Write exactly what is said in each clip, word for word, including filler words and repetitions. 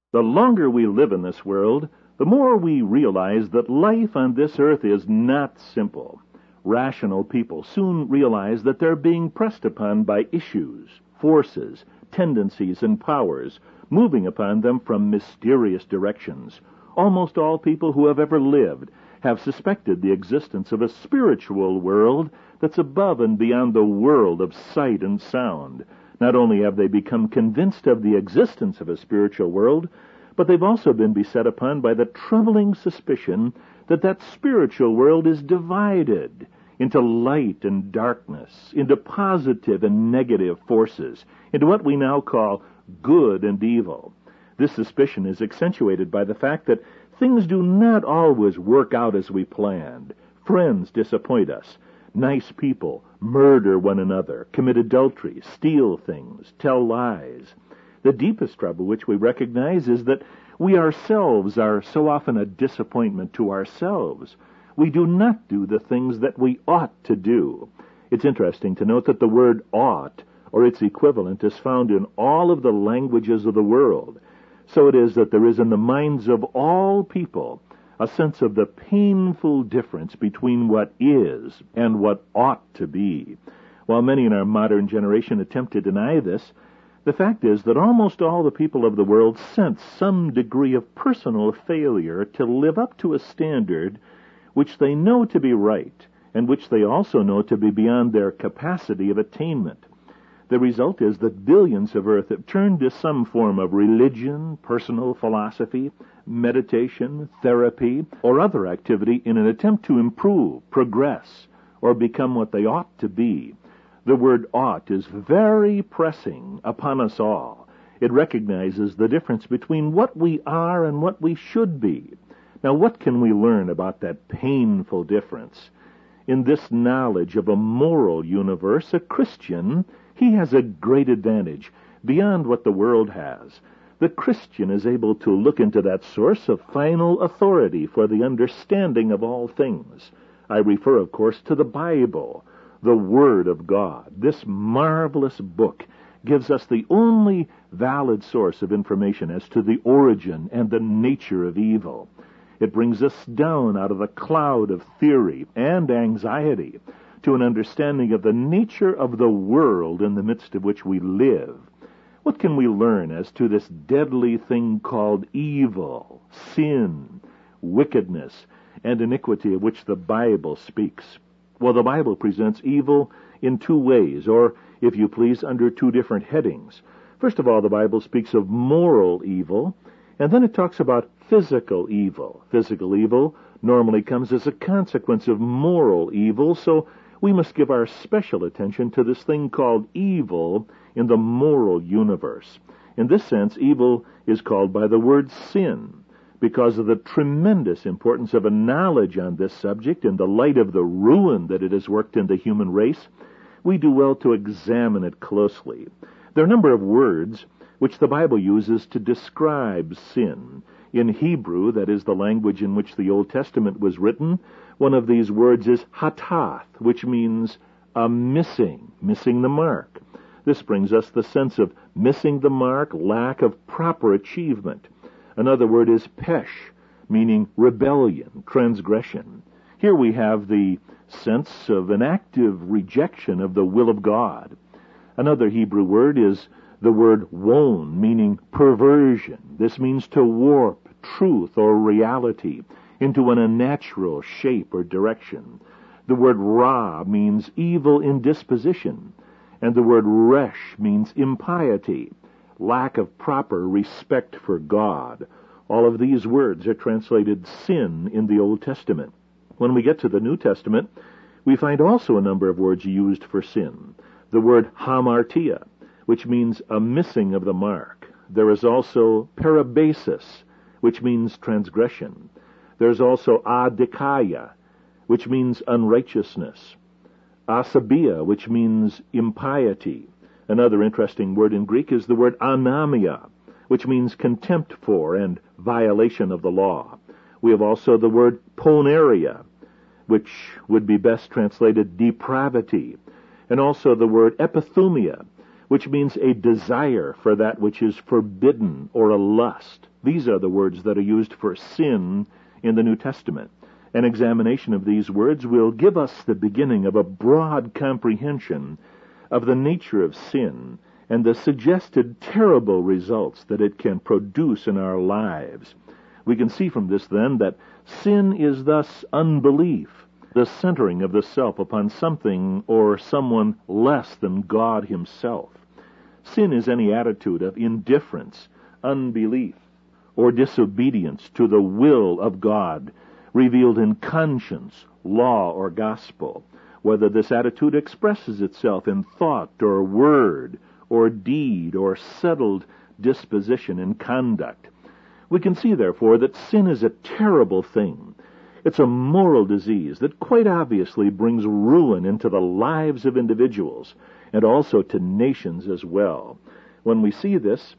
The longer we live in this world, the more we realize that life on this earth is not simple. Rational people soon realize that they're being pressed upon by issues, forces, tendencies, and powers, moving upon them from mysterious directions. Almost all people who have ever lived have suspected the existence of a spiritual world that's above and beyond the world of sight and sound. Not only have they become convinced of the existence of a spiritual world, but they've also been beset upon by the troubling suspicion that that spiritual world is divided into light and darkness, into positive and negative forces, into what we now call good and evil. This suspicion is accentuated by the fact that things do not always work out as we planned. Friends disappoint us. Nice people murder one another, commit adultery, steal things, tell lies. The deepest trouble which we recognize is that we ourselves are so often a disappointment to ourselves. We do not do the things that we ought to do. It's interesting to note that the word ought, or its equivalent, is found in all of the languages of the world. So it is that there is in the minds of all people a sense of the painful difference between what is and what ought to be. While many in our modern generation attempt to deny this, the fact is that almost all the people of the world sense some degree of personal failure to live up to a standard which they know to be right, and which they also know to be beyond their capacity of attainment. The result is that billions of Earth have turned to some form of religion, personal philosophy, meditation, therapy, or other activity in an attempt to improve, progress, or become what they ought to be. The word ought is very pressing upon us all. It recognizes the difference between what we are and what we should be. Now, what can we learn about that painful difference? In this knowledge of a moral universe, a Christian, he has a great advantage beyond what the world has. The Christian is able to look into that source of final authority for the understanding of all things. I refer, of course, to the Bible, the Word of God. This marvelous book gives us the only valid source of information as to the origin and the nature of evil. It brings us down out of the cloud of theory and anxiety to an understanding of the nature of the world in the midst of which we live. What can we learn as to this deadly thing called evil, sin, wickedness, and iniquity of which the Bible speaks? Well, the Bible presents evil in two ways, or, if you please, under two different headings. First of all, the Bible speaks of moral evil, and then it talks about physical evil. Physical evil normally comes as a consequence of moral evil, so we must give our special attention to this thing called evil in the moral universe. In this sense, evil is called by the word sin, because of the tremendous importance of a knowledge on this subject in the light of the ruin that it has worked in the human race. We do well to examine it closely. There are a number of words which the Bible uses to describe sin. In Hebrew, that is the language in which the Old Testament was written, one of these words is hatath, which means a missing, missing the mark. This brings us the sense of missing the mark, lack of proper achievement. Another word is pesh, meaning rebellion, transgression. Here we have the sense of an active rejection of the will of God. Another Hebrew word is the word won, meaning perversion. This means to warp truth or reality into an unnatural shape or direction. The word ra means evil in disposition, and the word resh means impiety, lack of proper respect for God. All of these words are translated sin in the Old Testament. When we get to the New Testament, we find also a number of words used for sin. The word hamartia, which means a missing of the mark. There is also parabasis, which means transgression. There's also adikaya, which means unrighteousness. Asabia, which means impiety. Another interesting word in Greek is the word anamia, which means contempt for and violation of the law. We have also the word poneria, which would be best translated depravity, and also the word epithumia, which means a desire for that which is forbidden or a lust. These are the words that are used for sin in the New Testament. An examination of these words will give us the beginning of a broad comprehension of the nature of sin and the suggested terrible results that it can produce in our lives. We can see from this, then, that sin is thus unbelief, the centering of the self upon something or someone less than God himself. Sin is any attitude of indifference, unbelief, or disobedience to the will of God, revealed in conscience, law, or gospel, whether this attitude expresses itself in thought or word or deed or settled disposition and conduct. We can see, therefore, that sin is a terrible thing. It's a moral disease that quite obviously brings ruin into the lives of individuals and also to nations as well. When we see this,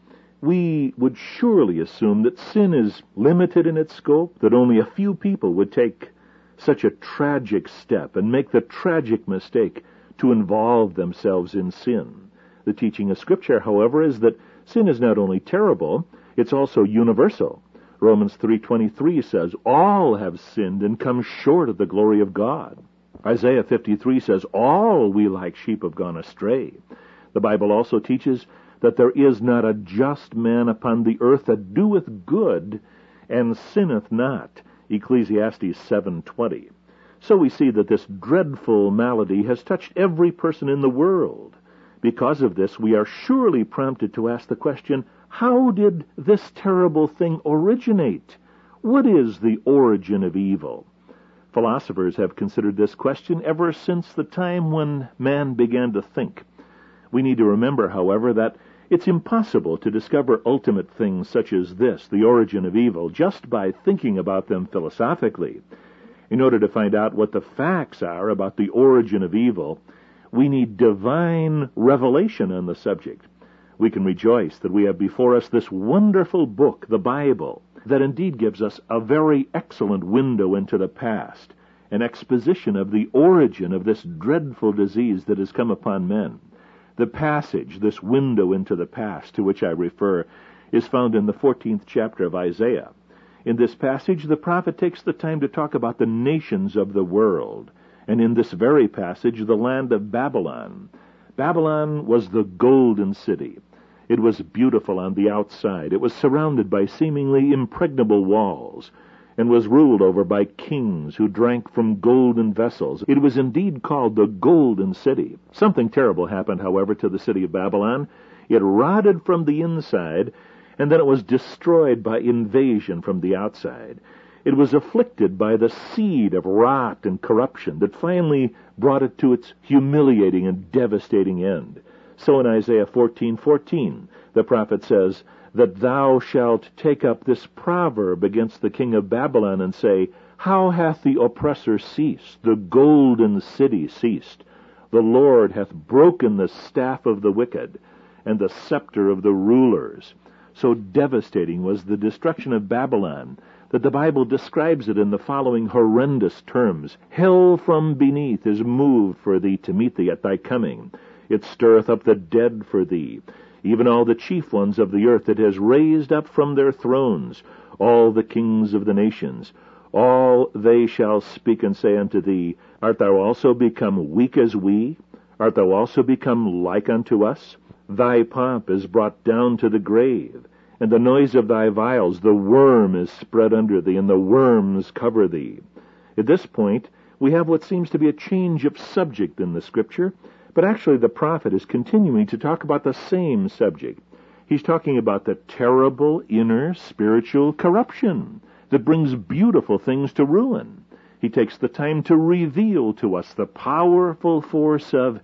we would surely assume that sin is limited in its scope, that only a few people would take such a tragic step and make the tragic mistake to involve themselves in sin. The teaching of Scripture, however, is that sin is not only terrible, it's also universal. Romans three twenty-three says, all have sinned and come short of the glory of God. Isaiah fifty-three says, all we like sheep have gone astray. The Bible also teaches that there is not a just man upon the earth that doeth good and sinneth not. Ecclesiastes seven twenty. So we see that this dreadful malady has touched every person in the world. Because of this, we are surely prompted to ask the question, how did this terrible thing originate? What is the origin of evil? Philosophers have considered this question ever since the time when man began to think. We need to remember, however, that it's impossible to discover ultimate things such as this, the origin of evil, just by thinking about them philosophically. In order to find out what the facts are about the origin of evil, we need divine revelation on the subject. We can rejoice that we have before us this wonderful book, the Bible, that indeed gives us a very excellent window into the past, an exposition of the origin of this dreadful disease that has come upon men. The passage, this window into the past to which I refer, is found in the fourteenth chapter of Isaiah. In this passage, the prophet takes the time to talk about the nations of the world, and in this very passage, the land of Babylon. Babylon was the golden city. It was beautiful on the outside. It was surrounded by seemingly impregnable walls, and was ruled over by kings who drank from golden vessels. It was indeed called the Golden City. Something terrible happened, however, to the city of Babylon. It rotted from the inside, and then it was destroyed by invasion from the outside. It was afflicted by the seed of rot and corruption that finally brought it to its humiliating and devastating end. So in Isaiah fourteen fourteen, the prophet says, that thou shalt take up this proverb against the king of Babylon and say, how hath the oppressor ceased? The golden city ceased. The Lord hath broken the staff of the wicked and the scepter of the rulers. So devastating was the destruction of Babylon that the Bible describes it in the following horrendous terms. Hell from beneath is moved for thee to meet thee at thy coming. It stirreth up the dead for thee, even all the chief ones of the earth it has raised up from their thrones, all the kings of the nations. All they shall speak and say unto thee, art thou also become weak as we? Art thou also become like unto us? Thy pomp is brought down to the grave, and the noise of thy vials, the worm is spread under thee, and the worms cover thee. At this point, we have what seems to be a change of subject in the Scripture, but actually the prophet is continuing to talk about the same subject. He's talking about the terrible inner spiritual corruption that brings beautiful things to ruin. He takes the time to reveal to us the powerful force of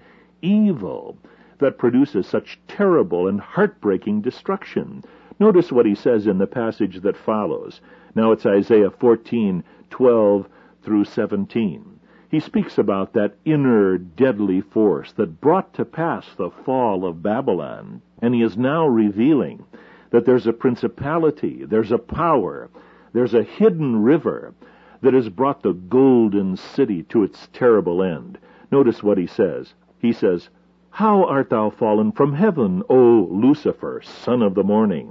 evil that produces such terrible and heartbreaking destruction. Notice what he says in the passage that follows. Now it's Isaiah fourteen twelve through seventeen. He speaks about that inner deadly force that brought to pass the fall of Babylon. And he is now revealing that there's a principality, there's a power, there's a hidden river that has brought the golden city to its terrible end. Notice what he says. He says, how art thou fallen from heaven, O Lucifer, son of the morning?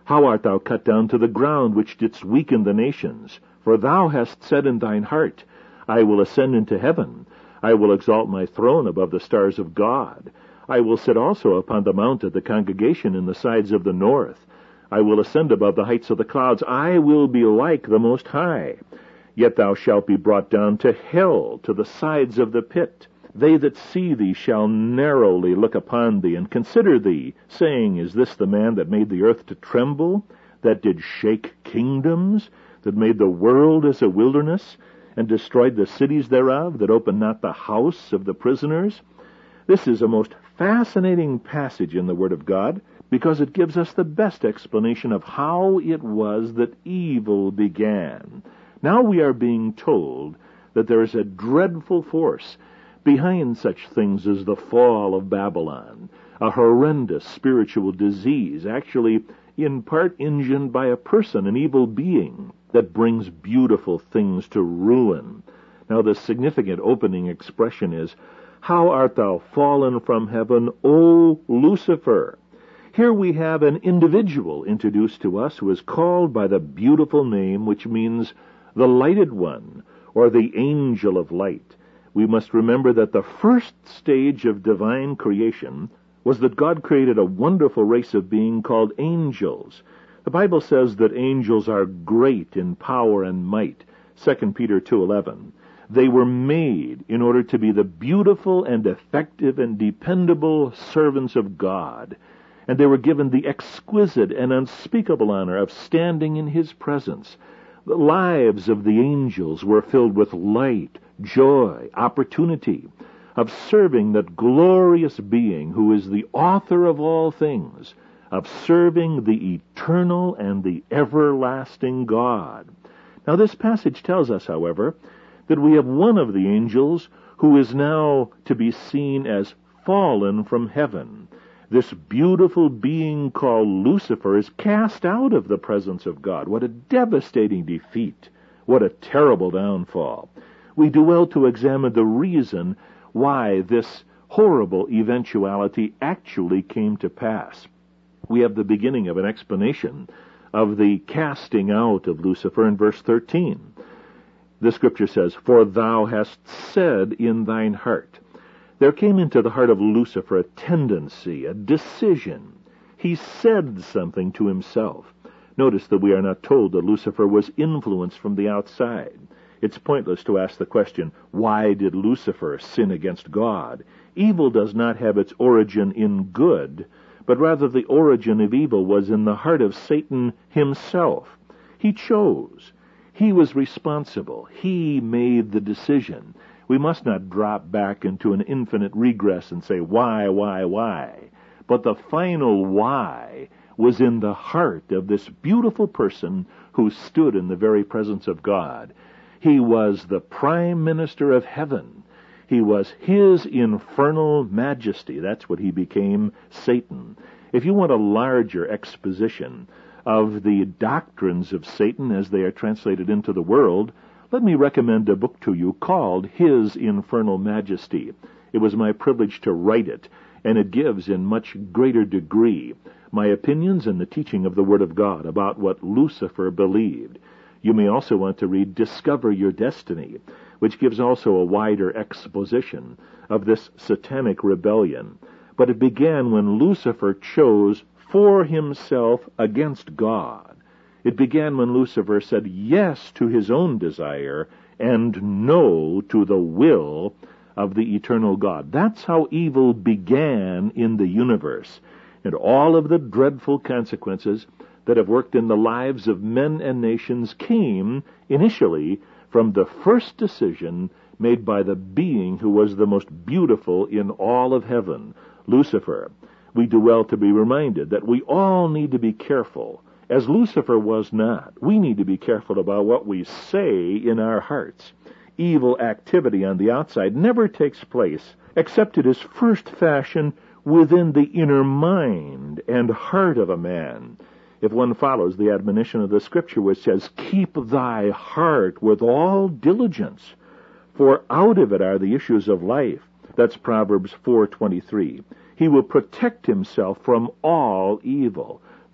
How art thou cut down to the ground, which didst weaken the nations? For thou hast said in thine heart, I will ascend into heaven. I will exalt my throne above the stars of God. I will sit also upon the mount of the congregation in the sides of the north. I will ascend above the heights of the clouds. I will be like the Most High. Yet thou shalt be brought down to hell, to the sides of the pit. They that see thee shall narrowly look upon thee, and consider thee, saying, Is this the man that made the earth to tremble, that did shake kingdoms, that made the world as a wilderness, and destroyed the cities thereof, that opened not the house of the prisoners? This is a most fascinating passage in the Word of God, because it gives us the best explanation of how it was that evil began. Now we are being told that there is a dreadful force behind such things as the fall of Babylon, a horrendous spiritual disease, actually in part engined by a person, an evil being, that brings beautiful things to ruin. Now the significant opening expression is, How art thou fallen from heaven, O Lucifer? Here we have an individual introduced to us who is called by the beautiful name which means the lighted one, or the angel of light. We must remember that the first stage of divine creation was that God created a wonderful race of being called angels. The Bible says that angels are great in power and might, Second Peter two eleven. They were made in order to be the beautiful and effective and dependable servants of God, and they were given the exquisite and unspeakable honor of standing in His presence. The lives of the angels were filled with light, joy, opportunity, of serving that glorious being who is the author of all things, of serving the eternal and the everlasting God. Now this passage tells us, however, that we have one of the angels who is now to be seen as fallen from heaven. This beautiful being called Lucifer is cast out of the presence of God. What a devastating defeat. What a terrible downfall. We do well to examine the reason why this horrible eventuality actually came to pass. We have the beginning of an explanation of the casting out of Lucifer in verse thirteen. The scripture says, For thou hast said in thine heart. There came into the heart of Lucifer a tendency, a decision. He said something to himself. Notice that we are not told that Lucifer was influenced from the outside. It's pointless to ask the question, why did Lucifer sin against God? Evil does not have its origin in good, but rather the origin of evil was in the heart of Satan himself. He chose. He was responsible. He made the decision. We must not drop back into an infinite regress and say, why, why, why? But the final why was in the heart of this beautiful person who stood in the very presence of God. He was the Prime Minister of heaven. He was His infernal majesty. That's what he became, Satan. If you want a larger exposition of the doctrines of Satan as they are translated into the world, let me recommend a book to you called His Infernal Majesty. It was my privilege to write it, and it gives in much greater degree my opinions and the teaching of the Word of God about what Lucifer believed. You may also want to read Discover Your Destiny, which gives also a wider exposition of this satanic rebellion. But it began when Lucifer chose for himself against God. It began when Lucifer said yes to his own desire and no to the will of the eternal God. That's how evil began in the universe. And all of the dreadful consequences that have worked in the lives of men and nations came initially from the first decision made by the being who was the most beautiful in all of heaven, Lucifer. We do well to be reminded that we all need to be careful. As Lucifer was not, we need to be careful about what we say in our hearts. Evil activity on the outside never takes place except it is first fashioned within the inner mind and heart of a man. If one follows the admonition of the Scripture which says, keep thy heart with all diligence, for out of it are the issues of life. That's Proverbs four twenty-three. He will protect himself from all evil.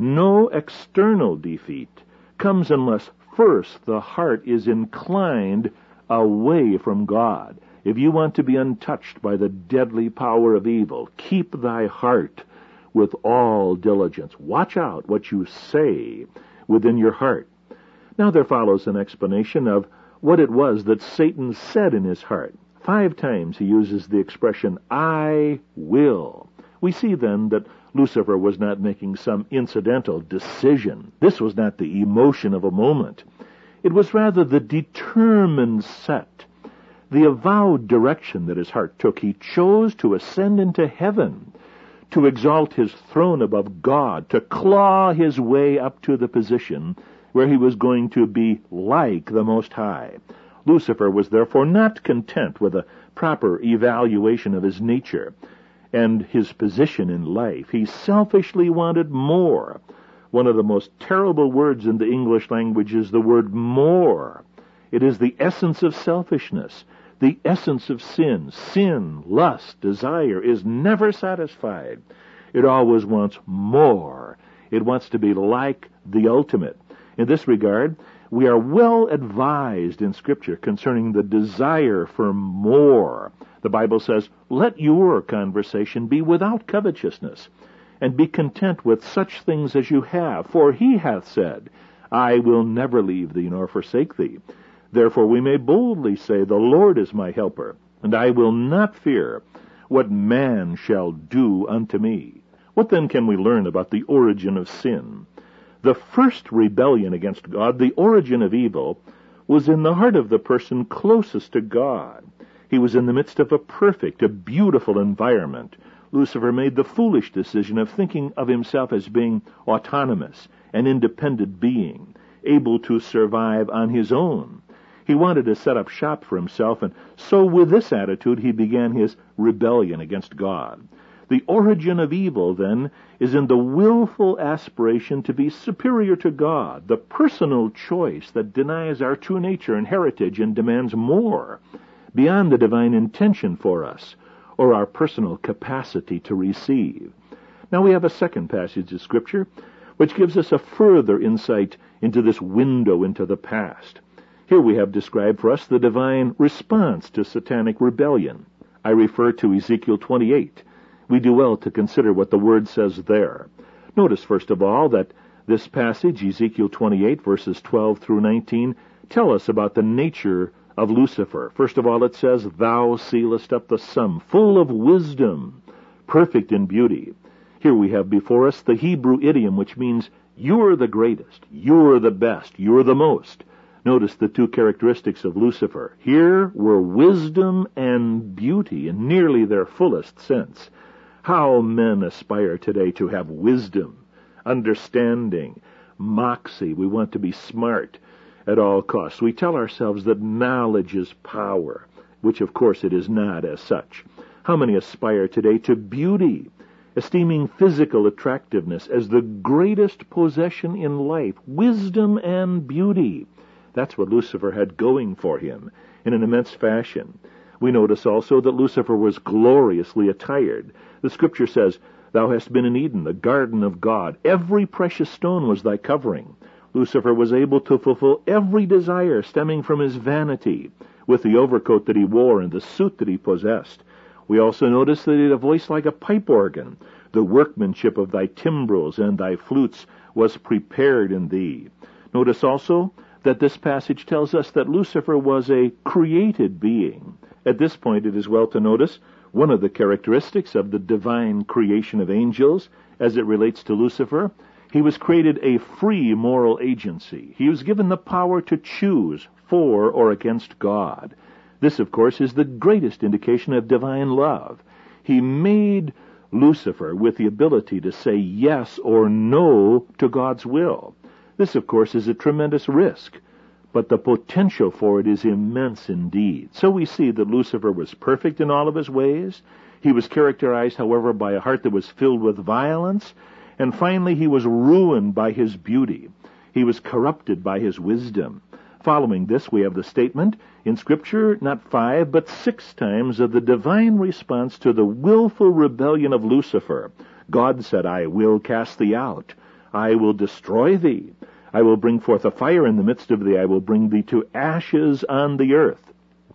No external defeat comes unless first the heart is inclined away from God. If you want to be untouched by the deadly power of evil, keep thy heart with all diligence. Watch out what you say within your heart. Now there follows an explanation of what it was that Satan said in his heart. Five times he uses the expression, I will. We see then that Lucifer was not making some incidental decision. This was not the emotion of a moment. It was rather the determined set, the avowed direction that his heart took. He chose to ascend into heaven, to exalt his throne above God, to claw his way up to the position where he was going to be like the Most High. Lucifer was therefore not content with a proper evaluation of his nature and his position in life. He selfishly wanted more. One of the most terrible words in the English language is the word more. It is the essence of selfishness, the essence of sin. Sin, lust, desire is never satisfied. It always wants more. It wants to be like the ultimate. In this regard, we are well advised in Scripture concerning the desire for more. The Bible says, let your conversation be without covetousness, and be content with such things as you have. For he hath said, I will never leave thee nor forsake thee. Therefore we may boldly say, the Lord is my helper, and I will not fear what man shall do unto me. What then can we learn about the origin of sin? The first rebellion against God, the origin of evil, was in the heart of the person closest to God. He was in the midst of a perfect, a beautiful environment. Lucifer made the foolish decision of thinking of himself as being autonomous, an independent being, able to survive on his own. He wanted to set up shop for himself, and so with this attitude he began his rebellion against God. The origin of evil, then, is in the willful aspiration to be superior to God, the personal choice that denies our true nature and heritage and demands more, beyond the divine intention for us, or our personal capacity to receive. Now we have a second passage of Scripture, which gives us a further insight into this window into the past. Here we have described for us the divine response to satanic rebellion. I refer to Ezekiel twenty-eight. We do well to consider what the Word says there. Notice, first of all, that this passage, Ezekiel twenty-eight, verses twelve through nineteen, tell us about the nature of Lucifer. First of all, it says, Thou sealest up the sum, full of wisdom, perfect in beauty. Here we have before us the Hebrew idiom, which means, You're the greatest, you're the best, you're the most. Notice the two characteristics of Lucifer. Here were wisdom and beauty in nearly their fullest sense. How men aspire today to have wisdom, understanding, moxie. We want to be smart at all costs. We tell ourselves that knowledge is power, which of course it is not as such. How many aspire today to beauty, esteeming physical attractiveness as the greatest possession in life, wisdom and beauty? That's what Lucifer had going for him in an immense fashion. We notice also that Lucifer was gloriously attired. The Scripture says, Thou hast been in Eden, the garden of God. Every precious stone was thy covering. Lucifer was able to fulfill every desire stemming from his vanity with the overcoat that he wore and the suit that he possessed. We also notice that he had a voice like a pipe organ. The workmanship of thy timbrels and thy flutes was prepared in thee. Notice also that this passage tells us that Lucifer was a created being. At this point, it is well to notice one of the characteristics of the divine creation of angels as it relates to Lucifer. He was created a free moral agency. He was given the power to choose for or against God. This, of course, is the greatest indication of divine love. He made Lucifer with the ability to say yes or no to God's will. This, of course, is a tremendous risk, but the potential for it is immense indeed. So we see that Lucifer was perfect in all of his ways. He was characterized, however, by a heart that was filled with violence. And finally, he was ruined by his beauty. He was corrupted by his wisdom. Following this, we have the statement in Scripture, not five, but six times, of the divine response to the willful rebellion of Lucifer. God said, I will cast thee out. I will destroy thee. I will bring forth a fire in the midst of thee. I will bring thee to ashes on the earth.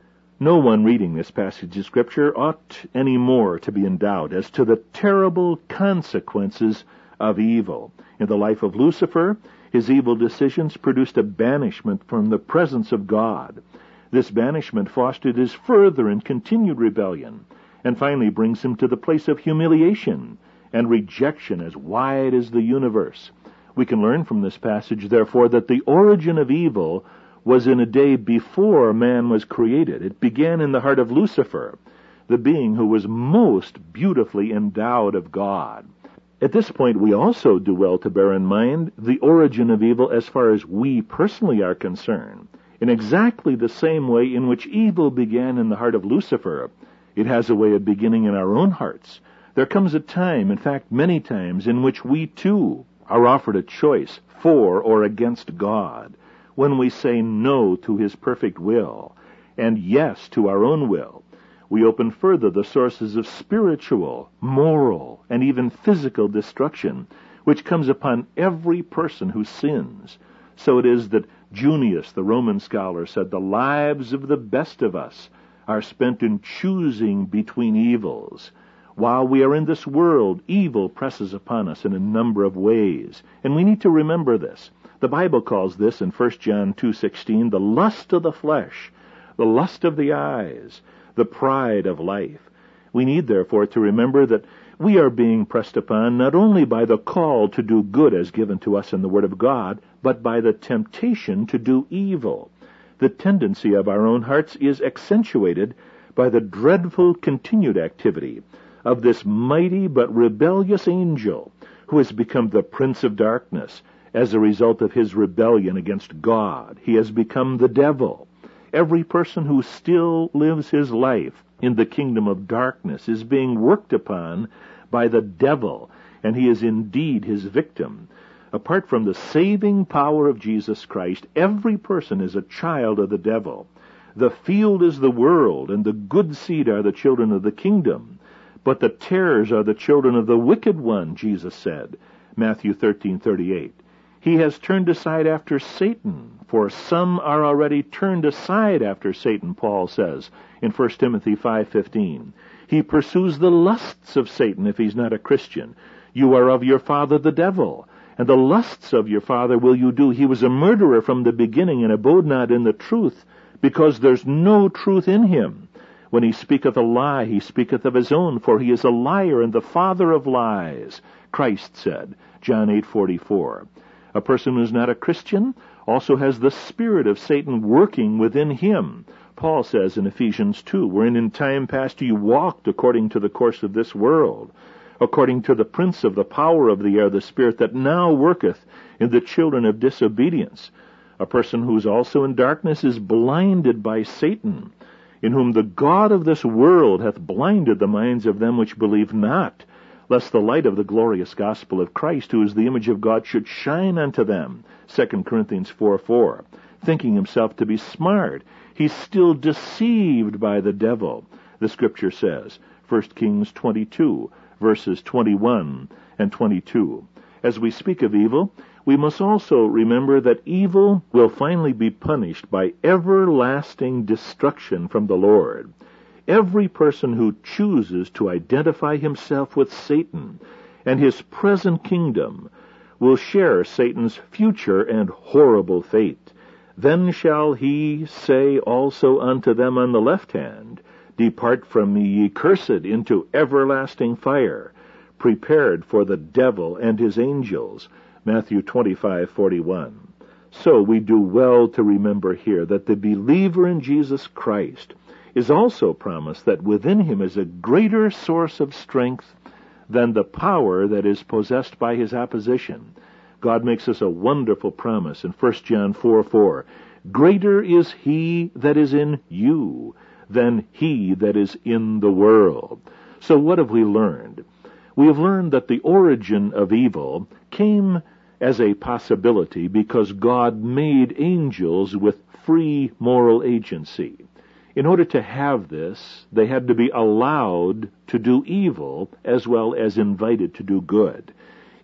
No one reading this passage of Scripture ought any more to be in doubt as to the terrible consequences of evil. In the life of Lucifer, his evil decisions produced a banishment from the presence of God. This banishment fostered his further and continued rebellion, and finally brings him to the place of humiliation and rejection as wide as the universe. We can learn from this passage, therefore, that the origin of evil was in a day before man was created. It began in the heart of Lucifer, the being who was most beautifully endowed of God. At this point, we also do well to bear in mind the origin of evil as far as we personally are concerned. In exactly the same way in which evil began in the heart of Lucifer, it has a way of beginning in our own hearts. There comes a time, in fact many times, in which we too are offered a choice for or against God, when we say no to His perfect will and yes to our own will. We open further the sources of spiritual, moral, and even physical destruction, which comes upon every person who sins. So it is that Junius, the Roman scholar, said, "The lives of the best of us are spent in choosing between evils." While we are in this world, evil presses upon us in a number of ways, and we need to remember this. The Bible calls this in First John two sixteen the lust of the flesh, the lust of the eyes, the pride of life. We need, therefore, to remember that we are being pressed upon not only by the call to do good as given to us in the Word of God, but by the temptation to do evil. The tendency of our own hearts is accentuated by the dreadful continued activity of this mighty but rebellious angel who has become the prince of darkness as a result of his rebellion against God. He has become the devil. Every person who still lives his life in the kingdom of darkness is being worked upon by the devil, and he is indeed his victim. Apart from the saving power of Jesus Christ, every person is a child of the devil. The field is the world, and the good seed are the children of the kingdom. But the tares are the children of the wicked one, Jesus said, Matthew thirteen thirty-eight. He has turned aside after Satan, for some are already turned aside after Satan, Paul says in First Timothy five fifteen. He pursues the lusts of Satan if he's not a Christian. You are of your father the devil, and the lusts of your father will you do. He was a murderer from the beginning and abode not in the truth, because there's no truth in him. When he speaketh a lie, he speaketh of his own, for he is a liar and the father of lies, Christ said, John eight forty-four. A person who is not a Christian also has the spirit of Satan working within him. Paul says in Ephesians two, wherein in time past you walked according to the course of this world, according to the prince of the power of the air, the spirit that now worketh in the children of disobedience. A person who is also in darkness is blinded by Satan, in whom the God of this world hath blinded the minds of them which believe not, lest the light of the glorious gospel of Christ, who is the image of God, should shine unto them. Second Corinthians four four. Thinking himself to be smart, he's still deceived by the devil. The Scripture says, First Kings twenty-two, verses twenty-one and twenty-two. As we speak of evil, we must also remember that evil will finally be punished by everlasting destruction from the Lord. Every person who chooses to identify himself with Satan and his present kingdom will share Satan's future and horrible fate. Then shall he say also unto them on the left hand, Depart from me, ye cursed, into everlasting fire, prepared for the devil and his angels. Matthew twenty-five forty-one. So we do well to remember here that the believer in Jesus Christ is also promised that within him is a greater source of strength than the power that is possessed by his opposition. God makes us a wonderful promise in First John four four. Greater is he that is in you than he that is in the world. So what have we learned? We have learned that the origin of evil came as a possibility because God made angels with free moral agency. In order to have this, they had to be allowed to do evil as well as invited to do good.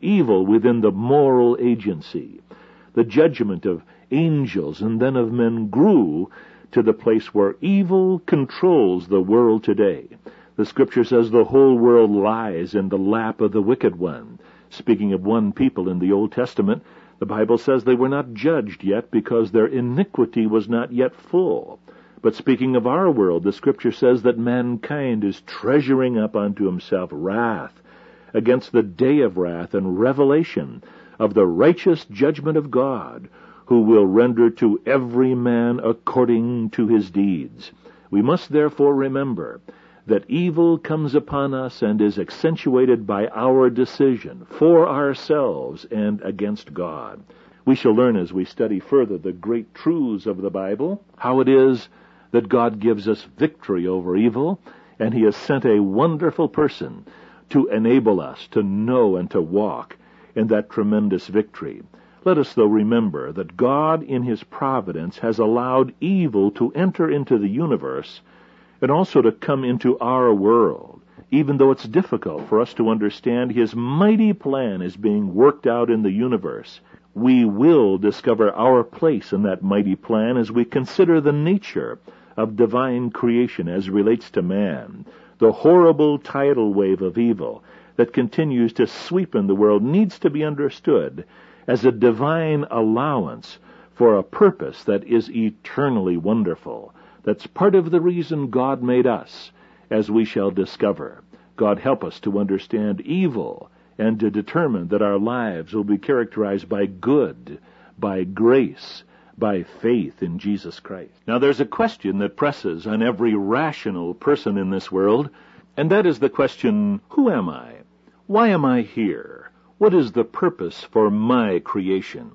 evil within the moral agency. The judgment of angels and then of men grew to the place where evil controls the world today. The Scripture says the whole world lies in the lap of the wicked one. Speaking of one people in the Old Testament, the Bible says they were not judged yet because their iniquity was not yet full. But speaking of our world, the Scripture says that mankind is treasuring up unto himself wrath against the day of wrath and revelation of the righteous judgment of God, who will render to every man according to his deeds. We must therefore remember that evil comes upon us and is accentuated by our decision for ourselves and against God. We shall learn as we study further the great truths of the Bible, how it is that God gives us victory over evil, and He has sent a wonderful person to enable us to know and to walk in that tremendous victory. Let us, though, remember that God in His providence has allowed evil to enter into the universe and also to come into our world. Even though it's difficult for us to understand, His mighty plan is being worked out in the universe. We will discover our place in that mighty plan as we consider the nature of divine creation as relates to man. The horrible tidal wave of evil that continues to sweep in the world needs to be understood as a divine allowance for a purpose that is eternally wonderful. That's part of the reason God made us, as we shall discover. God help us to understand evil and to determine that our lives will be characterized by good, by grace, by faith in Jesus Christ. Now there's a question that presses on every rational person in this world, and that is the question, who am I? Why am I here? What is the purpose for my creation?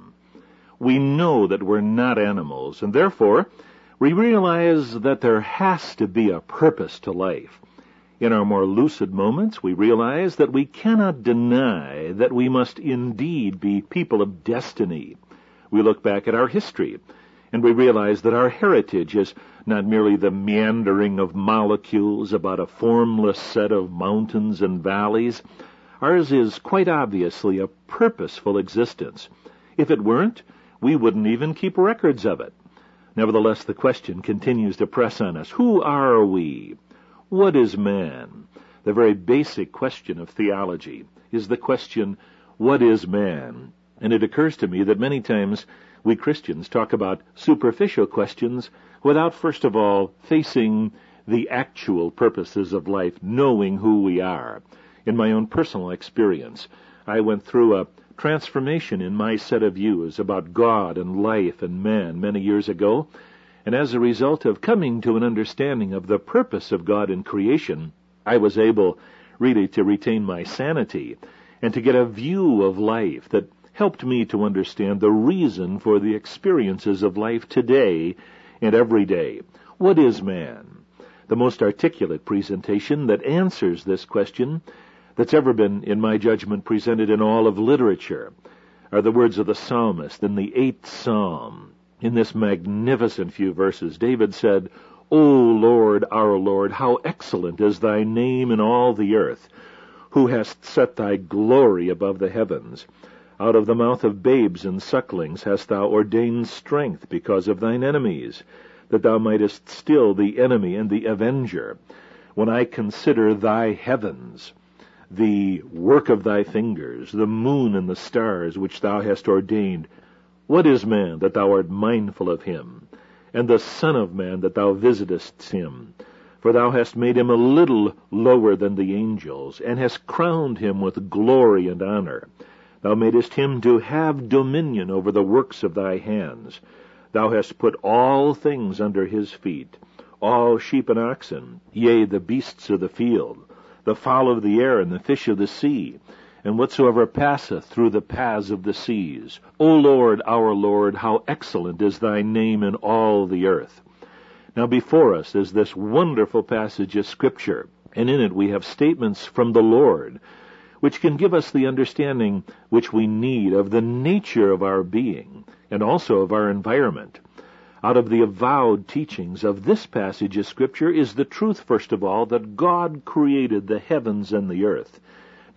We know that we're not animals, and therefore we realize that there has to be a purpose to life. In our more lucid moments, we realize that we cannot deny that we must indeed be people of destiny. We look back at our history, and we realize that our heritage is not merely the meandering of molecules about a formless set of mountains and valleys. Ours is quite obviously a purposeful existence. If it weren't, we wouldn't even keep records of it. Nevertheless, the question continues to press on us. Who are we? What is man? The very basic question of theology is the question, what is man? And it occurs to me that many times we Christians talk about superficial questions without first of all facing the actual purposes of life, knowing who we are. In my own personal experience, I went through a transformation in my set of views about God and life and man many years ago, and as a result of coming to an understanding of the purpose of God in creation, I was able really to retain my sanity and to get a view of life that helped me to understand the reason for the experiences of life today and every day. What is man? The most articulate presentation that answers this question that's ever been, in my judgment, presented in all of literature are the words of the psalmist in the eighth psalm. In this magnificent few verses, David said, O Lord, our Lord, how excellent is thy name in all the earth, who hast set thy glory above the heavens. Out of the mouth of babes and sucklings hast thou ordained strength because of thine enemies, that thou mightest still the enemy and the avenger. When I consider thy heavens, the work of thy fingers, the moon and the stars which thou hast ordained, what is man that thou art mindful of him, and the Son of Man that thou visitest him? For thou hast made him a little lower than the angels, and hast crowned him with glory and honor. Thou madest him to have dominion over the works of thy hands. Thou hast put all things under his feet, all sheep and oxen, yea, the beasts of the field, the fowl of the air, and the fish of the sea, and whatsoever passeth through the paths of the seas. O Lord, our Lord, how excellent is thy name in all the earth. Now before us is this wonderful passage of Scripture, and in it we have statements from the Lord, which can give us the understanding which we need of the nature of our being, and also of our environment. Out of the avowed teachings of this passage of Scripture is the truth, first of all, that God created the heavens and the earth.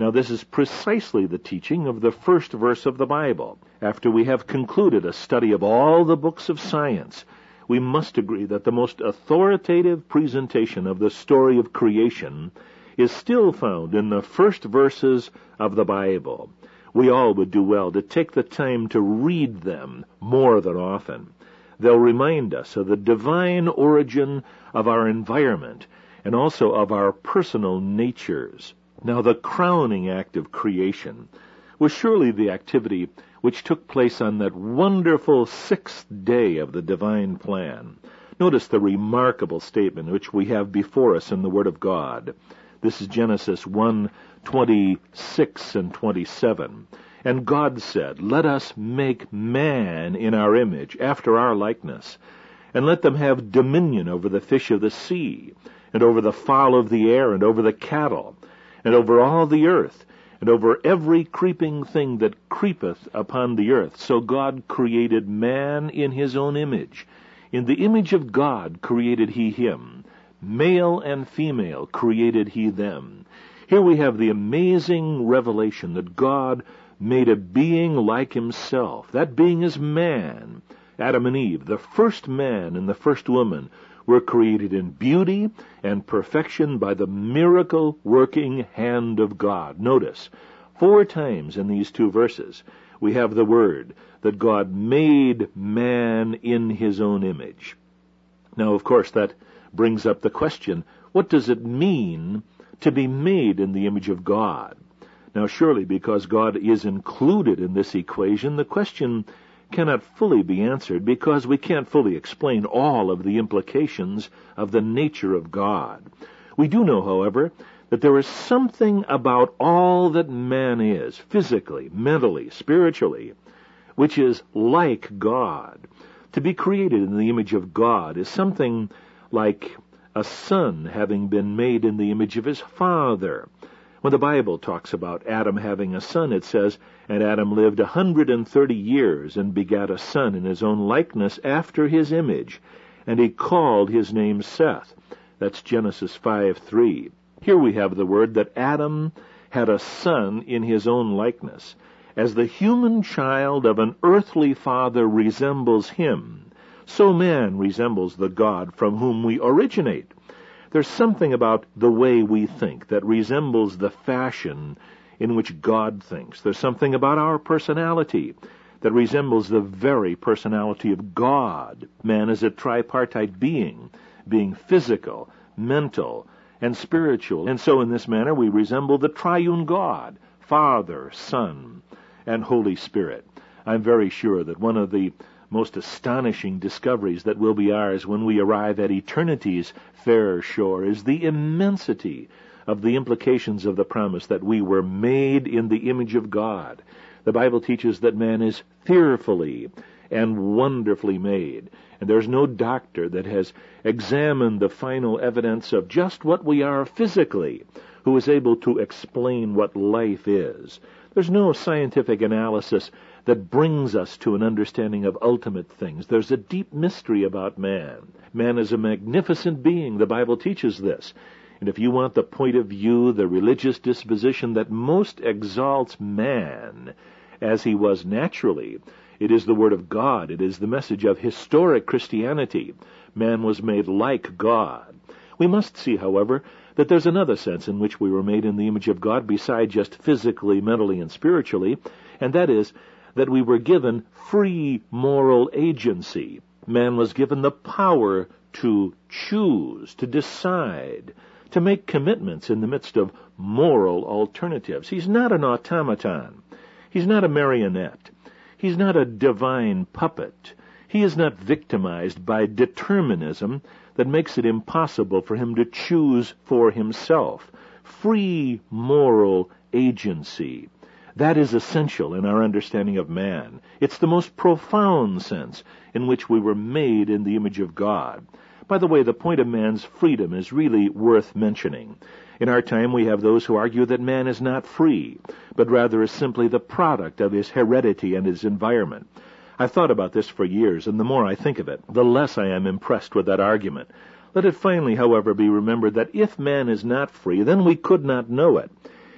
Now, this is precisely the teaching of the first verse of the Bible. After we have concluded a study of all the books of science, we must agree that the most authoritative presentation of the story of creation is still found in the first verses of the Bible. We all would do well to take the time to read them more than often. They'll remind us of the divine origin of our environment and also of our personal natures. Now, the crowning act of creation was surely the activity which took place on that wonderful sixth day of the divine plan. Notice the remarkable statement which we have before us in the Word of God. This is Genesis one, twenty-six and twenty-seven. And God said, "Let us make man in our image, after our likeness, and let them have dominion over the fish of the sea, and over the fowl of the air, and over the cattle, and over all the earth, and over every creeping thing that creepeth upon the earth." So God created man in his own image. In the image of God created he him. Male and female created he them. Here we have the amazing revelation that God made a being like himself. That being is man. Adam and Eve, the first man and the first woman, were created in beauty and perfection by the miracle-working hand of God. Notice, four times in these two verses, we have the word that God made man in his own image. Now, of course, that brings up the question, what does it mean to be made in the image of God? Now, surely because God is included in this equation, the question cannot fully be answered because we can't fully explain all of the implications of the nature of God. We do know, however, that there is something about all that man is, physically, mentally, spiritually, which is like God. To be created in the image of God is something like a son having been made in the image of his father. When the Bible talks about Adam having a son, it says, "And Adam lived a hundred and thirty years, and begat a son in his own likeness after his image, and he called his name Seth." That's Genesis five three. Here we have the word that Adam had a son in his own likeness. As the human child of an earthly father resembles him, so man resembles the God from whom we originate. There's something about the way we think that resembles the fashion in which God thinks. There's something about our personality that resembles the very personality of God. Man is a tripartite being, being physical, mental, and spiritual. And so in this manner we resemble the triune God, Father, Son, and Holy Spirit. I'm very sure that one of the most astonishing discoveries that will be ours when we arrive at eternity's fair shore is the immensity of the implications of the promise that we were made in the image of God. The Bible teaches that man is fearfully and wonderfully made, and there's no doctor that has examined the final evidence of just what we are physically who is able to explain what life is. There's no scientific analysis that brings us to an understanding of ultimate things. There's a deep mystery about man. Man is a magnificent being. The Bible teaches this. And if you want the point of view, the religious disposition that most exalts man as he was naturally, it is the Word of God. It is the message of historic Christianity. Man was made like God. We must see, however, that there's another sense in which we were made in the image of God besides just physically, mentally, and spiritually, and that is that we were given free moral agency. Man was given the power to choose, to decide, to make commitments in the midst of moral alternatives. He's not an automaton. He's not a marionette. He's not a divine puppet. He is not victimized by determinism that makes it impossible for him to choose for himself. Free moral agency. That is essential in our understanding of man. It's the most profound sense in which we were made in the image of God. By the way, the point of man's freedom is really worth mentioning. In our time, we have those who argue that man is not free, but rather is simply the product of his heredity and his environment. I've thought about this for years, and the more I think of it, the less I am impressed with that argument. Let it finally, however, be remembered that if man is not free, then we could not know it.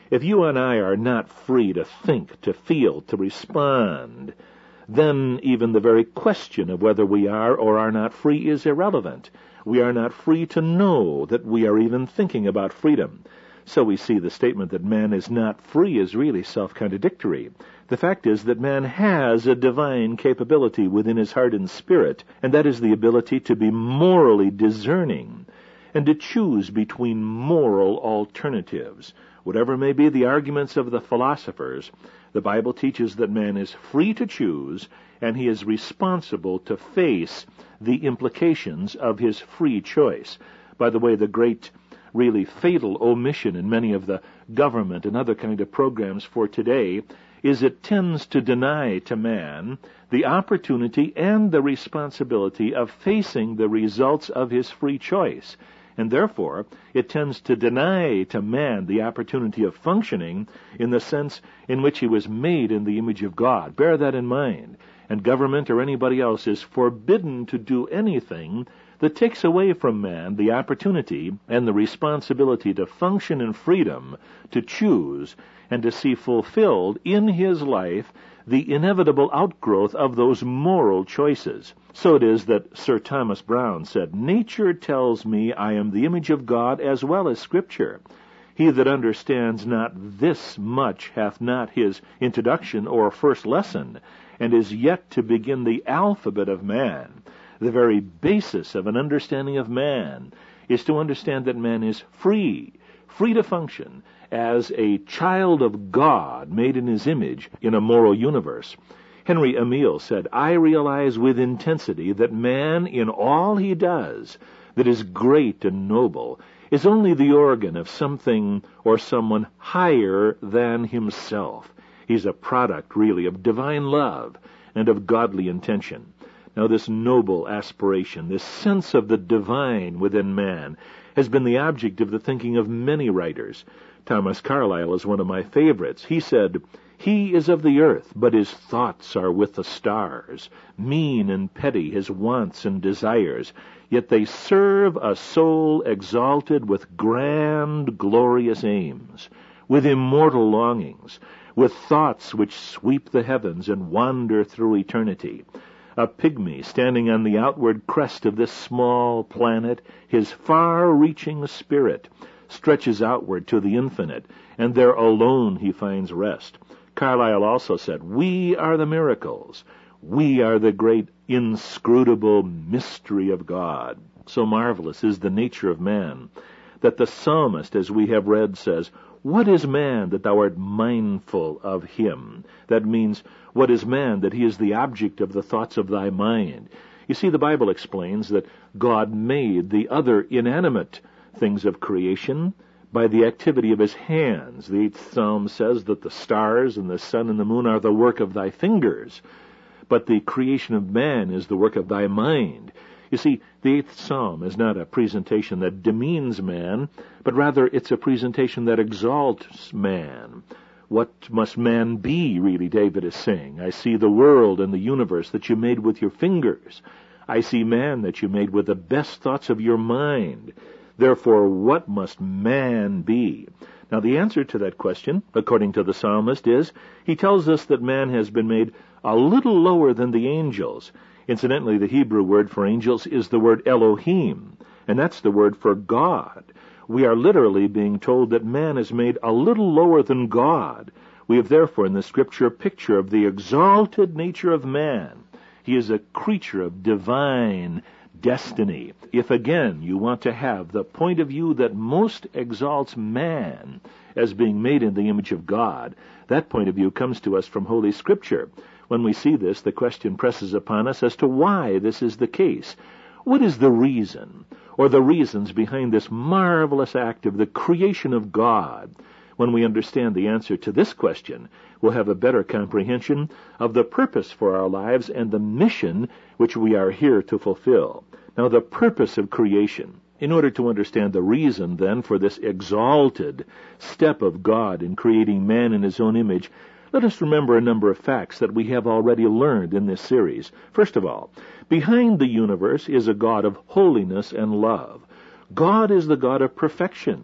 If you and I are not free to think, to feel, to respond, then even the very question of whether we are or are not free is irrelevant. We are not free to know that we are even thinking about freedom. So we see the statement that man is not free is really self-contradictory. The fact is that man has a divine capability within his heart and spirit, and that is the ability to be morally discerning and to choose between moral alternatives. Whatever may be the arguments of the philosophers, the Bible teaches that man is free to choose, and he is responsible to face the implications of his free choice. By the way, the great, really fatal omission in many of the government and other kind of programs for today is it tends to deny to man the opportunity and the responsibility of facing the results of his free choice. And therefore, it tends to deny to man the opportunity of functioning in the sense in which he was made in the image of God. Bear that in mind. And government or anybody else is forbidden to do anything that takes away from man the opportunity and the responsibility to function in freedom, to choose, and to see fulfilled in his life the inevitable outgrowth of those moral choices. So it is that Sir Thomas Browne said, "Nature tells me I am the image of God as well as Scripture. He that understands not this much hath not his introduction or first lesson, and is yet to begin the alphabet of man." The very basis of an understanding of man is to understand that man is free, free to function as a child of God made in his image in a moral universe. Henry Emile said, "I realize with intensity that man in all he does that is great and noble is only the organ of something or someone higher than himself. He's a product, really, of divine love and of godly intention." Now, this noble aspiration, this sense of the divine within man, has been the object of the thinking of many writers. Thomas Carlyle is one of my favorites. He said, "He is of the earth, but his thoughts are with the stars. Mean and petty his wants and desires, yet they serve a soul exalted with grand, glorious aims, with immortal longings, with thoughts which sweep the heavens and wander through eternity. A pygmy standing on the outward crest of this small planet, his far-reaching spirit stretches outward to the infinite, and there alone he finds rest." Carlyle also said, "We are the miracles. We are the great inscrutable mystery of God." So marvelous is the nature of man that the psalmist, as we have read, says, "What is man that thou art mindful of him?" That means, what is man that he is the object of the thoughts of thy mind? You see, the Bible explains that God made the other inanimate things of creation by the activity of his hands. The eighth Psalm says that the stars and the sun and the moon are the work of thy fingers, but the creation of man is the work of thy mind. You see, the eighth Psalm is not a presentation that demeans man, but rather it's a presentation that exalts man. What must man be, really, David is saying? I see the world and the universe that you made with your fingers. I see man that you made with the best thoughts of your mind. Therefore, what must man be? Now, the answer to that question, according to the psalmist, is he tells us that man has been made a little lower than the angels. Incidentally, the Hebrew word for angels is the word Elohim, and that's the word for God. We are literally being told that man is made a little lower than God. We have therefore in the Scripture a picture of the exalted nature of man. He is a creature of divine destiny. If again you want to have the point of view that most exalts man as being made in the image of God, that point of view comes to us from Holy Scripture. When we see this, the question presses upon us as to why this is the case. What is the reason, or the reasons behind this marvelous act of the creation of God? When we understand the answer to this question, we'll have a better comprehension of the purpose for our lives and the mission which we are here to fulfill. Now, the purpose of creation. In order to understand the reason, then, for this exalted step of God in creating man in his own image, let us remember a number of facts that we have already learned in this series. First of all, behind the universe is a God of holiness and love. God is the God of perfection.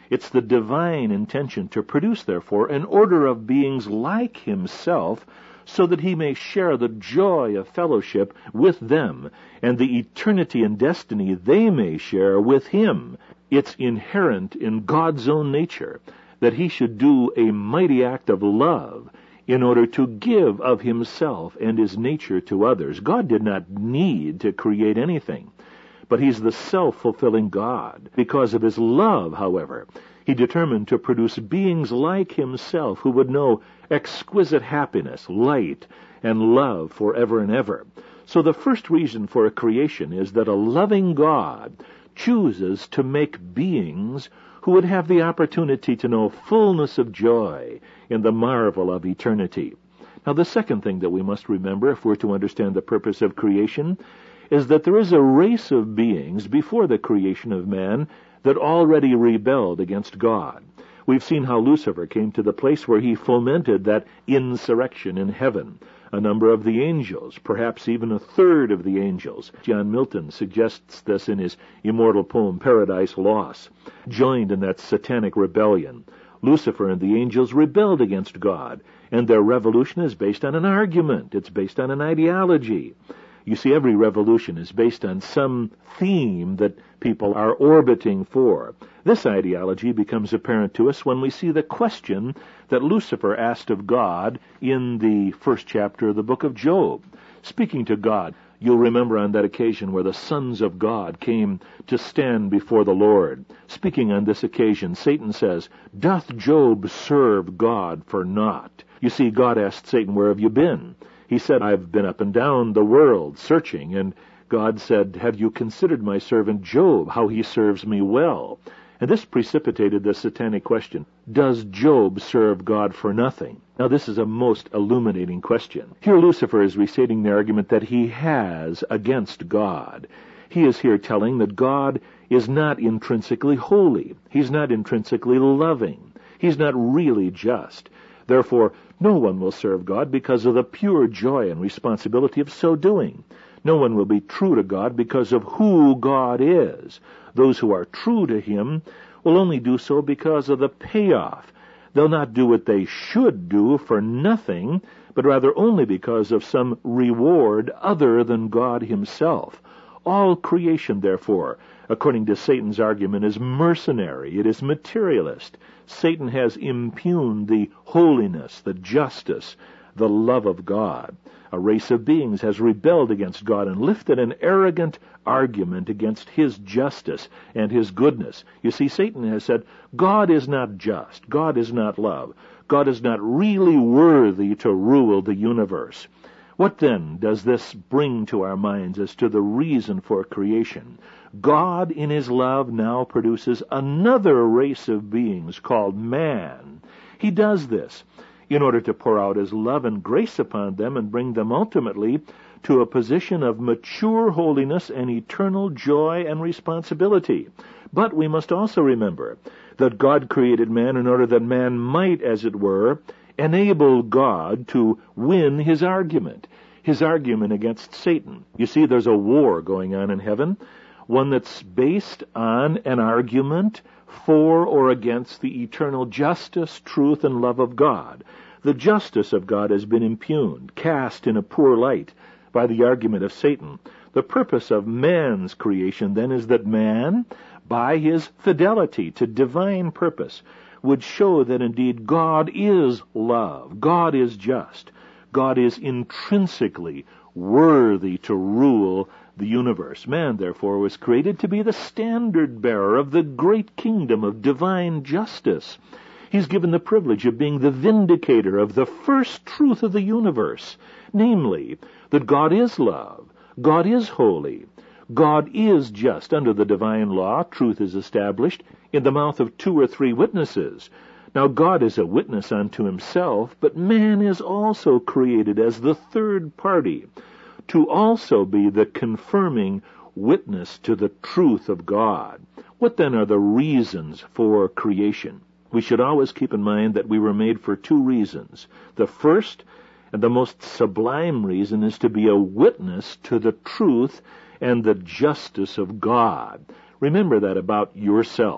It's the divine intention to produce, therefore, an order of beings like himself, so that he may share the joy of fellowship with them, and the eternity and destiny they may share with him. It's inherent in God's own nature that he should do a mighty act of love in order to give of himself and his nature to others. God did not need to create anything, but he's the self-fulfilling God. Because of his love, however, he determined to produce beings like himself who would know exquisite happiness, light, and love forever and ever. So the first reason for a creation is that a loving God chooses to make beings who would have the opportunity to know fullness of joy in the marvel of eternity. Now, the second thing that we must remember if we're to understand the purpose of creation is that there is a race of beings before the creation of man that already rebelled against God. We've seen how Lucifer came to the place where he fomented that insurrection in heaven. A number of the angels, perhaps even a third of the angels, John Milton suggests this in his immortal poem Paradise Lost, joined in that satanic rebellion. Lucifer and the angels rebelled against God, and their revolution is based on an argument. It's based on an ideology. You see, every revolution is based on some theme that people are orbiting for. This ideology becomes apparent to us when we see the question that Lucifer asked of God in the first chapter of the book of Job. Speaking to God, you'll remember on that occasion where the sons of God came to stand before the Lord. Speaking on this occasion, Satan says, "Doth Job serve God for naught?" You see, God asked Satan, "Where have you been?" He said, "I've been up and down the world searching." And God said, "Have you considered my servant Job, how he serves me well?" And this precipitated the satanic question, does Job serve God for nothing? Now, this is a most illuminating question. Here Lucifer is restating the argument that he has against God. He is here telling that God is not intrinsically holy. He's not intrinsically loving. He's not really just. Therefore, no one will serve God because of the pure joy and responsibility of so doing. No one will be true to God because of who God is. Those who are true to him will only do so because of the payoff. They'll not do what they should do for nothing, but rather only because of some reward other than God himself. All creation, therefore, according to Satan's argument, is mercenary. It is materialist. Satan has impugned the holiness, the justice, the love of God. A race of beings has rebelled against God and lifted an arrogant argument against his justice and his goodness. You see, Satan has said, God is not just. God is not love. God is not really worthy to rule the universe. What then does this bring to our minds as to the reason for creation? God, in his love, now produces another race of beings called man. He does this in order to pour out his love and grace upon them and bring them ultimately to a position of mature holiness and eternal joy and responsibility. But we must also remember that God created man in order that man might, as it were, enable God to win his argument, his argument against Satan. You see, there's a war going on in heaven, one that's based on an argument for or against the eternal justice, truth, and love of God. The justice of God has been impugned, cast in a poor light by the argument of Satan. The purpose of man's creation, then, is that man, by his fidelity to divine purpose, would show that indeed God is love, God is just, God is intrinsically worthy to rule the universe. Man, therefore, was created to be the standard-bearer of the great kingdom of divine justice. He's given the privilege of being the vindicator of the first truth of the universe, namely, that God is love, God is holy, God is just. Under the divine law, truth is established in the mouth of two or three witnesses. Now, God is a witness unto himself, but man is also created as the third party, to also be the confirming witness to the truth of God. What then are the reasons for creation? We should always keep in mind that we were made for two reasons. The first and the most sublime reason is to be a witness to the truth and the justice of God. Remember that about yourself.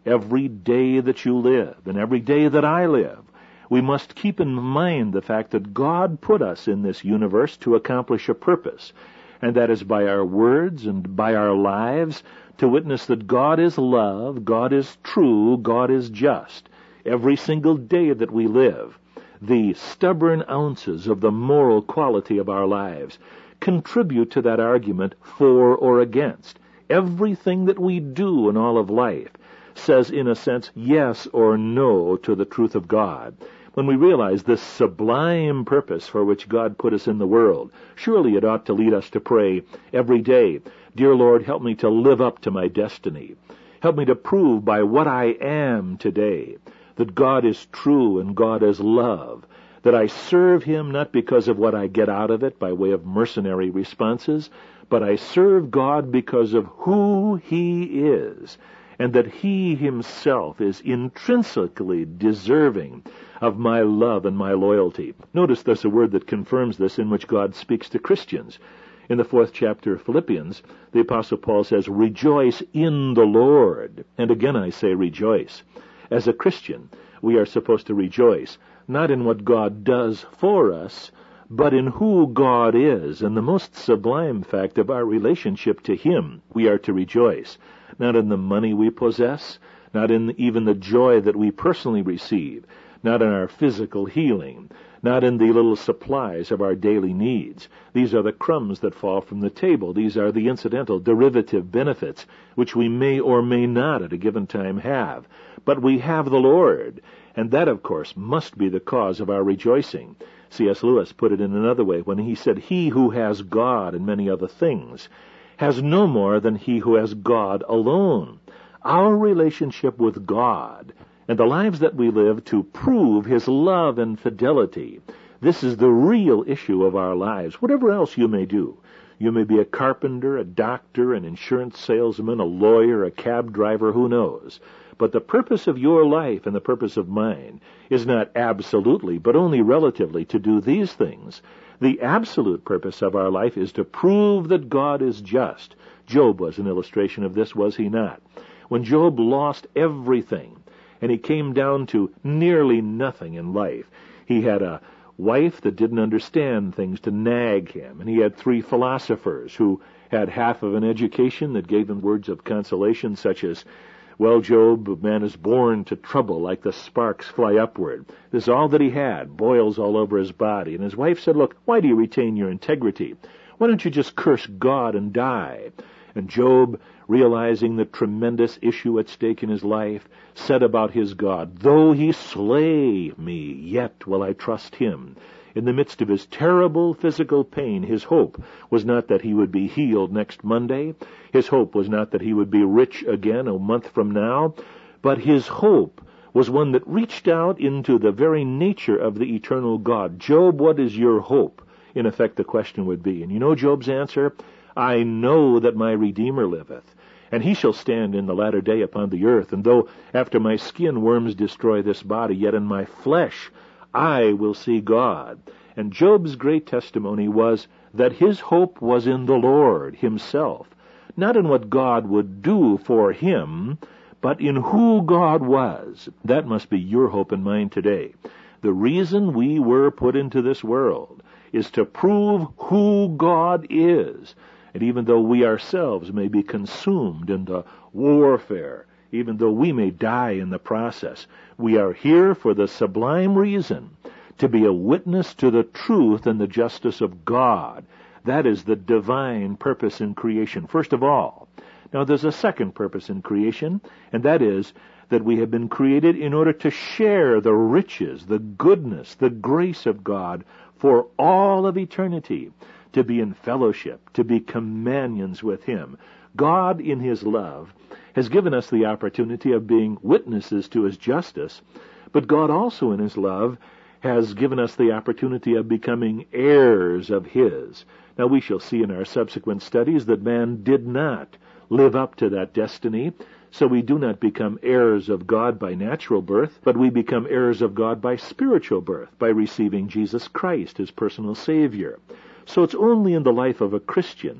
every day that you live and every day that I live, we must keep in mind the fact that God put us in this universe to accomplish a purpose, and that is by our words and by our lives to witness that God is love, God is true, God is just. Every single day that we live, the stubborn ounces of the moral quality of our lives contribute to that argument for or against. Everything that we do in all of life says, in a sense, yes or no to the truth of God. When we realize this sublime purpose for which God put us in the world, surely it ought to lead us to pray every day, "Dear Lord, help me to live up to my destiny. Help me to prove by what I am today that God is true and God is love, that I serve Him not because of what I get out of it by way of mercenary responses, but I serve God because of who He is, and that He Himself is intrinsically deserving of my love and my loyalty." Notice there's a word that confirms this in which God speaks to Christians. In the fourth chapter of Philippians, the Apostle Paul says, "Rejoice in the Lord." And again I say rejoice. As a Christian, we are supposed to rejoice, not in what God does for us, but in who God is, and the most sublime fact of our relationship to Him. We are to rejoice, not in the money we possess, not in even the joy that we personally receive, not in our physical healing, not in the little supplies of our daily needs. These are the crumbs that fall from the table. These are the incidental derivative benefits which we may or may not at a given time have. But we have the Lord, and that, of course, must be the cause of our rejoicing. C S Lewis put it in another way when he said, "He who has God and many other things has no more than he who has God alone." Our relationship with God and the lives that we live to prove His love and fidelity, this is the real issue of our lives. Whatever else you may do, you may be a carpenter, a doctor, an insurance salesman, a lawyer, a cab driver, who knows? But the purpose of your life and the purpose of mine is not absolutely, but only relatively, to do these things. The absolute purpose of our life is to prove that God is just. Job was an illustration of this, was he not? When Job lost everything, and he came down to nearly nothing in life, he had a wife that didn't understand things to nag him, and he had three philosophers who had half of an education that gave him words of consolation such as, "Well, Job, man is born to trouble like the sparks fly upward." This is all that he had, boils all over his body. And his wife said, "Look, why do you retain your integrity? Why don't you just curse God and die?" And Job, realizing the tremendous issue at stake in his life, said about his God, "Though he slay me, yet will I trust him." In the midst of his terrible physical pain, his hope was not that he would be healed next Monday. His hope was not that he would be rich again a month from now. But his hope was one that reached out into the very nature of the eternal God. "Job, what is your hope?" In effect, the question would be. And you know Job's answer? "I know that my Redeemer liveth, and he shall stand in the latter day upon the earth. And though after my skin worms destroy this body, yet in my flesh I will see God." And Job's great testimony was that his hope was in the Lord Himself, not in what God would do for him, but in who God was. That must be your hope and mine today. The reason we were put into this world is to prove who God is. And even though we ourselves may be consumed in the warfare, even though we may die in the process, we are here for the sublime reason to be a witness to the truth and the justice of God. That is the divine purpose in creation, first of all. Now there's a second purpose in creation, and that is that we have been created in order to share the riches, the goodness, the grace of God for all of eternity, to be in fellowship, to be companions with Him. God, in His love, has given us the opportunity of being witnesses to His justice, but God also, in His love, has given us the opportunity of becoming heirs of His. Now we shall see in our subsequent studies that man did not live up to that destiny, so we do not become heirs of God by natural birth, but we become heirs of God by spiritual birth, by receiving Jesus Christ, His personal Savior. So it's only in the life of a Christian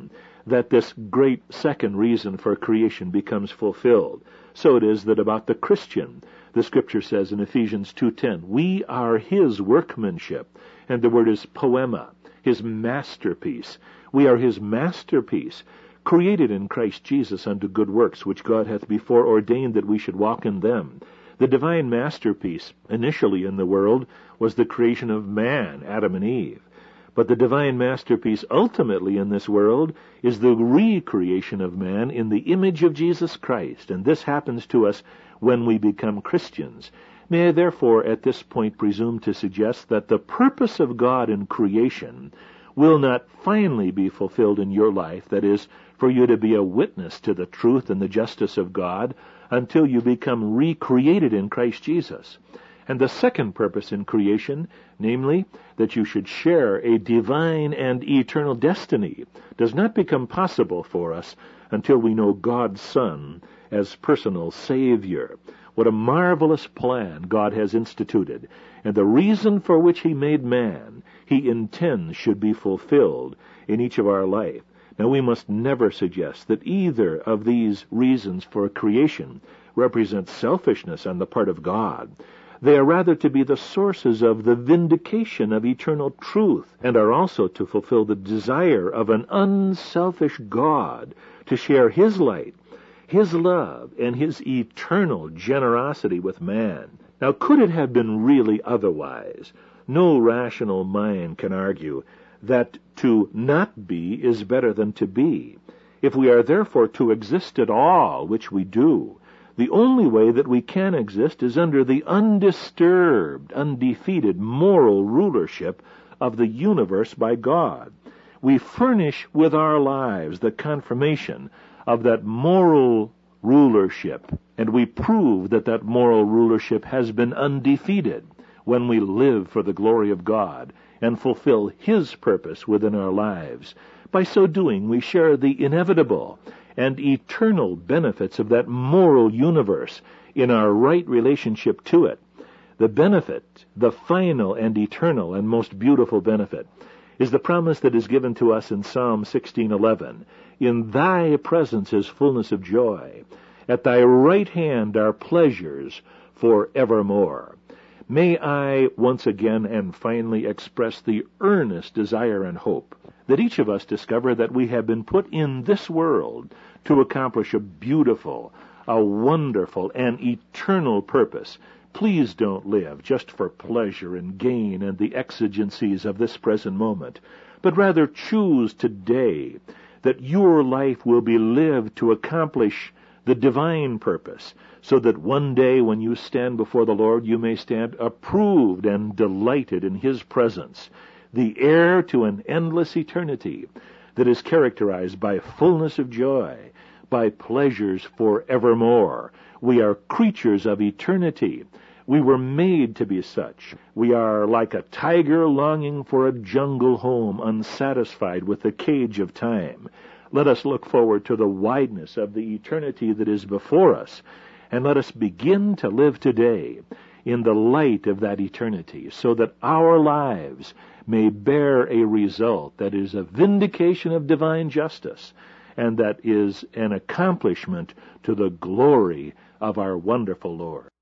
that this great second reason for creation becomes fulfilled. So it is that about the Christian, the Scripture says in Ephesians two ten, we are his workmanship, and the word is poema, his masterpiece. We are his masterpiece, created in Christ Jesus unto good works, which God hath before ordained that we should walk in them. The divine masterpiece, initially in the world, was the creation of man, Adam and Eve. But the divine masterpiece ultimately in this world is the recreation of man in the image of Jesus Christ, and this happens to us when we become Christians. May I therefore at this point presume to suggest that the purpose of God in creation will not finally be fulfilled in your life, that is, for you to be a witness to the truth and the justice of God, until you become recreated in Christ Jesus. And the second purpose in creation, namely, that you should share a divine and eternal destiny, does not become possible for us until we know God's Son as personal Savior. What a marvelous plan God has instituted, and the reason for which he made man, he intends should be fulfilled in each of our life. Now, we must never suggest that either of these reasons for creation represents selfishness on the part of God. They are rather to be the sources of the vindication of eternal truth, and are also to fulfill the desire of an unselfish God to share his light, his love, and his eternal generosity with man. Now, could it have been really otherwise? No rational mind can argue that to not be is better than to be. If we are therefore to exist at all, which we do, the only way that we can exist is under the undisturbed, undefeated moral rulership of the universe by God. We furnish with our lives the confirmation of that moral rulership, and we prove that that moral rulership has been undefeated when we live for the glory of God and fulfill his purpose within our lives. By so doing, we share the inevitable and eternal benefits of that moral universe in our right relationship to it. The benefit, the final and eternal and most beautiful benefit, is the promise that is given to us in Psalm sixteen eleven. In thy presence is fullness of joy. At thy right hand are pleasures forevermore. May I once again and finally express the earnest desire and hope that each of us discover that we have been put in this world to accomplish a beautiful, a wonderful, and eternal purpose. Please don't live just for pleasure and gain and the exigencies of this present moment, but rather choose today that your life will be lived to accomplish the divine purpose, so that one day when you stand before the Lord, you may stand approved and delighted in his presence, the heir to an endless eternity that is characterized by fullness of joy, by pleasures forevermore. We are creatures of eternity. We were made to be such. We are like a tiger longing for a jungle home, unsatisfied with the cage of time. Let us look forward to the wideness of the eternity that is before us, and let us begin to live today in the light of that eternity, so that our lives may bear a result that is a vindication of divine justice, and that is an accomplishment to the glory of our wonderful Lord.